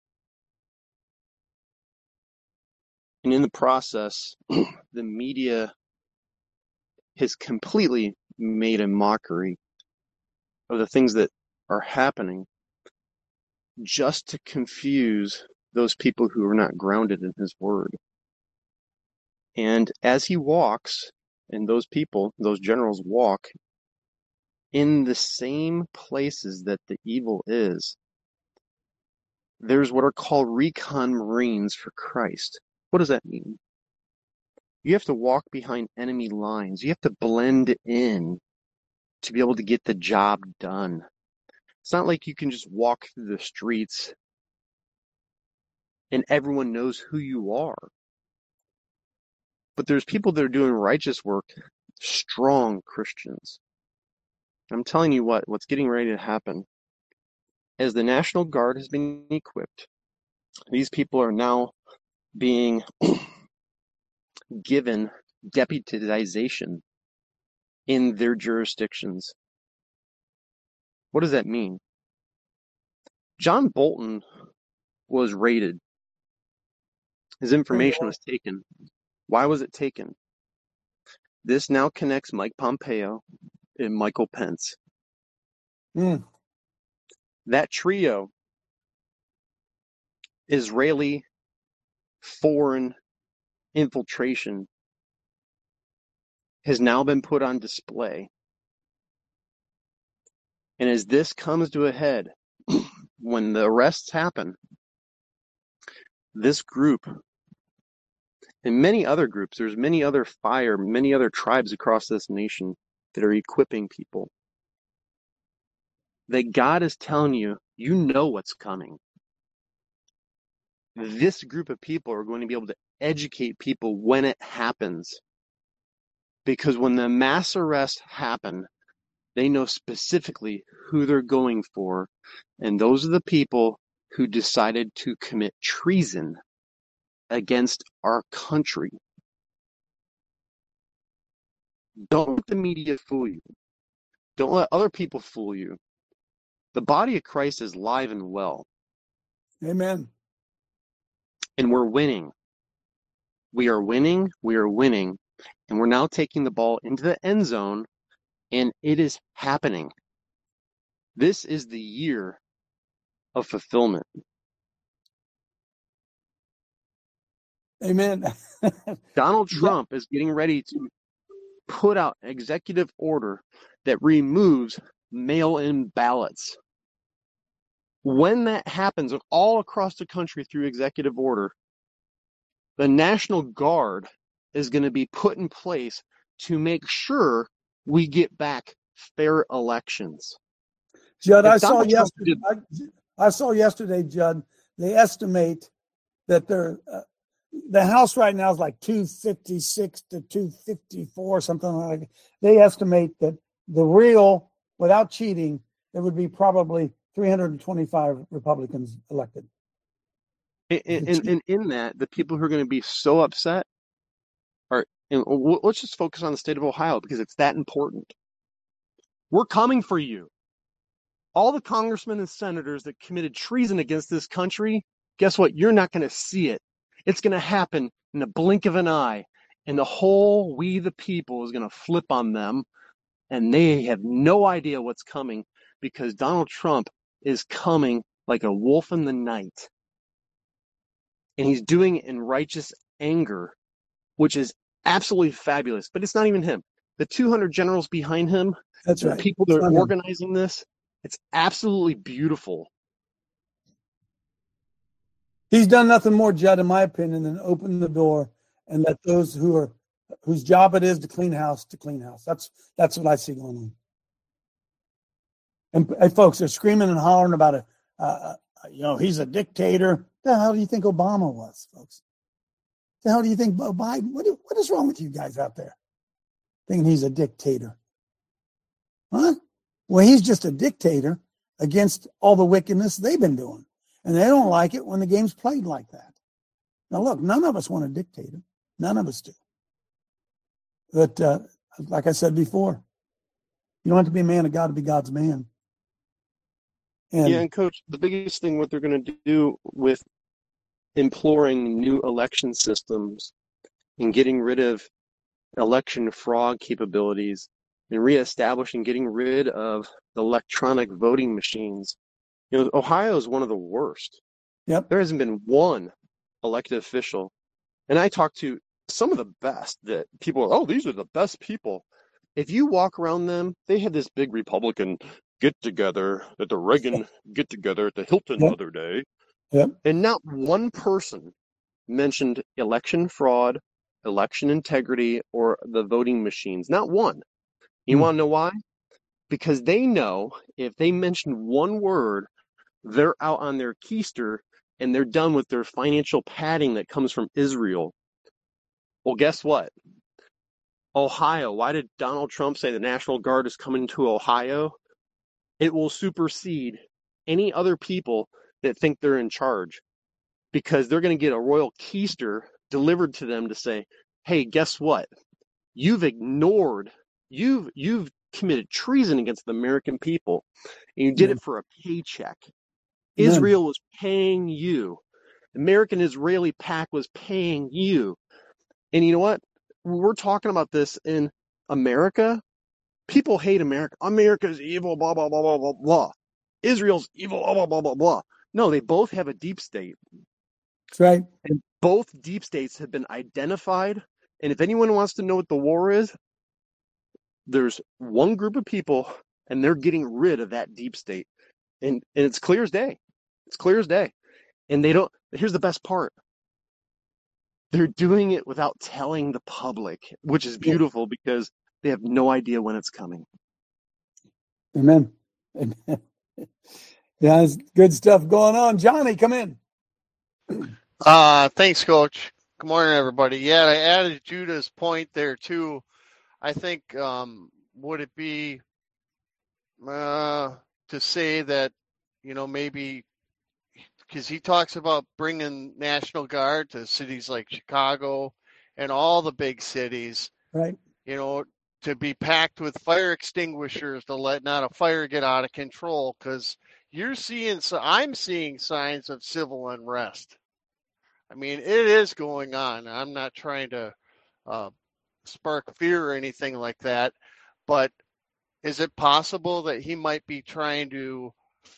And in the process, the media has completely made a mockery of the things that are happening just to confuse those people who are not grounded in his word. And as he walks, and those people, those generals walk in the same places that the evil is, there's what are called recon Marines for Christ. What does that mean? You have to walk behind enemy lines. You have to blend in to be able to get the job done. It's not like you can just walk through the streets and everyone knows who you are. But there's people that are doing righteous work, strong Christians. I'm telling you what's getting ready to happen. As the National Guard has been equipped, these people are now being given deputization in their jurisdictions. What does that mean? John Bolton was raided. His information was taken. Why was it taken? This now connects Mike Pompeo and Michael Pence. That trio Israeli foreign infiltration has now been put on display. And as this comes to a head, when the arrests happen, this group and many other groups, there's many other tribes across this nation that are equipping people. That God is telling you, you know what's coming. This group of people are going to be able to educate people when it happens. Because when the mass arrests happen, they know specifically who they're going for. And those are the people who decided to commit treason against our country. Don't let the media fool you. Don't let other people fool you. The body of Christ is live and well. Amen. And we're winning. We are winning. We are winning. And we're now taking the ball into the end zone, and it is happening. This is the year of fulfillment. Amen. Donald Trump is getting ready to put out an executive order that removes mail-in ballots. When that happens all across the country through executive order, the National Guard is going to be put in place to make sure we get back fair elections. Judd, I saw yesterday, Judd, they estimate that the House right now is like 256 to 254, something like that. They estimate that the real, without cheating, there would be probably 325 Republicans elected. And in that, the people who are going to be so upset are, and let's just focus on the state of Ohio because it's that important. We're coming for you. All the congressmen and senators that committed treason against this country, guess what? You're not going to see it. It's going to happen in the blink of an eye. And the whole we the people is going to flip on them. And they have no idea what's coming because Donald Trump is coming like a wolf in the night. And he's doing it in righteous anger, which is absolutely fabulous. But it's not even him. The 200 generals behind him, that's right. The people that are organizing this, it's absolutely beautiful. He's done nothing more, Judd, in my opinion, than open the door and let those whose job it is to clean house. That's what I see going on. And folks, they're screaming and hollering about he's a dictator. The hell do you think Obama was, folks? The hell do you think Biden? What is wrong with you guys out there thinking he's a dictator? Huh? Well, he's just a dictator against all the wickedness they've been doing. And they don't like it when the game's played like that. Now, look, none of us want a dictator. None of us do. But like I said before, you don't have to be a man of God to be God's man. And Coach, the biggest thing what they're going to do with imploring new election systems and getting rid of election fraud capabilities and reestablishing, getting rid of the electronic voting machines. Ohio is one of the worst. Yep. There hasn't been one elected official. And I talked to some of the best that people, these are the best people. If you walk around them, they had this big Republican get-together at the Reagan get-together at the Hilton the other day. Yep. And not one person mentioned election fraud, election integrity, or the voting machines. Not one. You want to know why? Because they know if they mention one word, they're out on their keister and they're done with their financial padding that comes from Israel. Well, guess what? Ohio, why did Donald Trump say the National Guard is coming to Ohio? It will supersede any other people that think they're in charge because they're going to get a royal keister delivered to them to say, hey, guess what? You've committed treason against the American people, and you did it for a paycheck. Israel was paying you. American-Israeli pact was paying you. And you know what? We're talking about this in America. People hate America. America's evil, blah, blah, blah, blah, blah, blah. Israel's evil, blah, blah, blah, blah, blah. No, they both have a deep state. That's right. And both deep states have been identified. And if anyone wants to know what the war is, there's one group of people, and they're getting rid of that deep state. And it's clear as day. It's clear as day. And they don't, here's the best part. They're doing it without telling the public, which is beautiful because they have no idea when it's coming. Amen. Amen. Yeah, it's good stuff going on. Johnny, come in. Thanks, Coach. Good morning, everybody. Yeah, I added Judah's point there too. I think would it be to say that, you know, maybe because he talks about bringing National Guard to cities like Chicago and all the big cities, right? You know, to be packed with fire extinguishers to let not a fire get out of control, because I'm seeing signs of civil unrest. I mean, it is going on. I'm not trying to spark fear or anything like that, but is it possible that he might be trying to,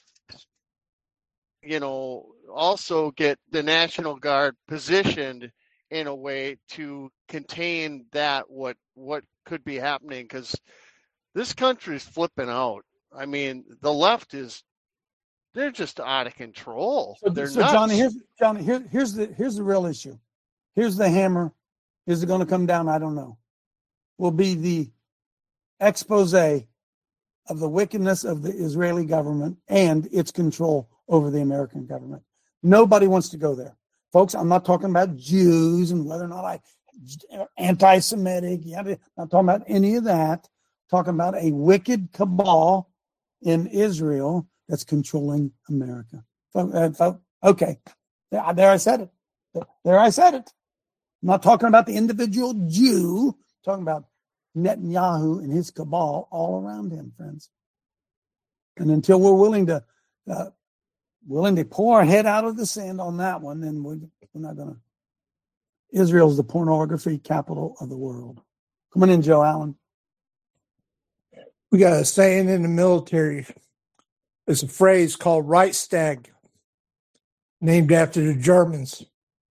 you know, also get the National Guard positioned in a way to contain that what could be happening? Because this country is flipping out. I mean, the left they're just out of control. They're nuts. Here's the real issue. Here's the hammer. Is it going to come down? I don't know. Will be the expose of the wickedness of the Israeli government and its control over the American government. Nobody wants to go there. Folks, I'm not talking about Jews and whether or not anti-Semitic. I'm not talking about any of that. I'm talking about a wicked cabal in Israel that's controlling America. Okay. There I said it. There I said it. I'm not talking about the individual Jew. I'm talking about Netanyahu and his cabal all around him, friends. And until we're willing to pour our head out of the sand on that one, then we're not going to. Israel's the pornography capital of the world. Come on in, Joe Allen. We got a saying in the military. It's a phrase called Reichstag, named after the Germans.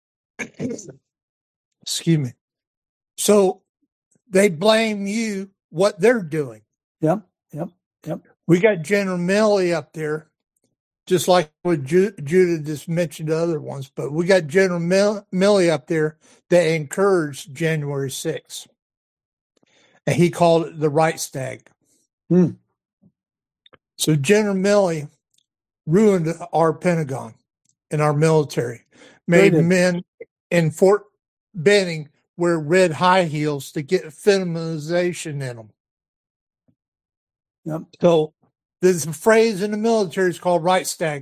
Excuse me. So they blame you what they're doing. Yep. We got General Milley up there, just like what Judah just mentioned the other ones, but we got General Milley up there that encouraged January 6th. And he called it the Reichstag. So General Milley ruined our Pentagon and our military, made men in Fort Benning wear red high heels to get feminization in them. Yep. So there's a phrase in the military, it's called Reichstag.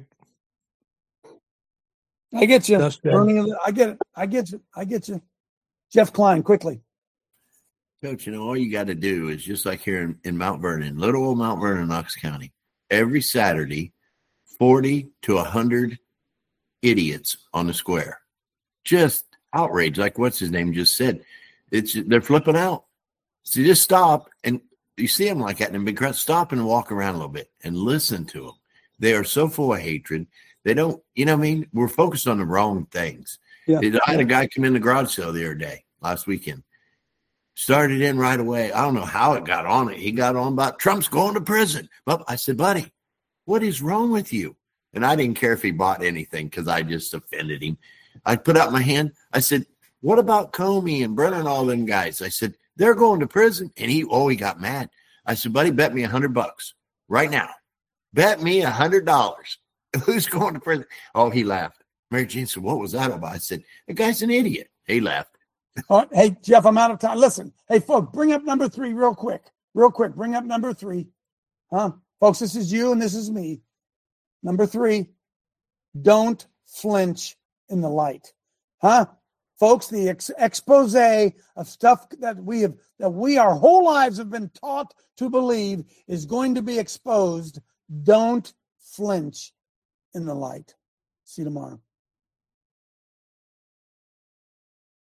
I get you. I get you. Jeff Klein, quickly. Coach, you know, all you got to do is just like here in Mount Vernon, little old Mount Vernon, Knox County, every Saturday, 40 to 100 idiots on the square. Just outrage, like what's his name just said. They're flipping out. So just stop, and you see them like that in a big crowd. Stop and walk around a little bit and listen to them. They are so full of hatred. They don't, you know what I mean? We're focused on the wrong things. Yeah. I had a guy come in the garage sale the other day, last weekend. Started in right away. I don't know how it got on it. He got on about Trump's going to prison. But I said, buddy, what is wrong with you? And I didn't care if he bought anything because I just offended him. I put out my hand. I said, what about Comey and Brennan and all them guys? I said, they're going to prison. And he got mad. I said, buddy, bet me $100 right now. Bet me $100. Who's going to prison? Oh, he laughed. Mary Jane said, what was that about? I said, the guy's an idiot. He laughed. All right, hey, Jeff, I'm out of time. Listen, hey, folks, bring up number 3 real quick. Bring up number 3. Folks, this is you and this is me. Number 3, don't flinch in the light. Folks, the expose of stuff that we our whole lives have been taught to believe is going to be exposed. Don't flinch in the light. See you tomorrow.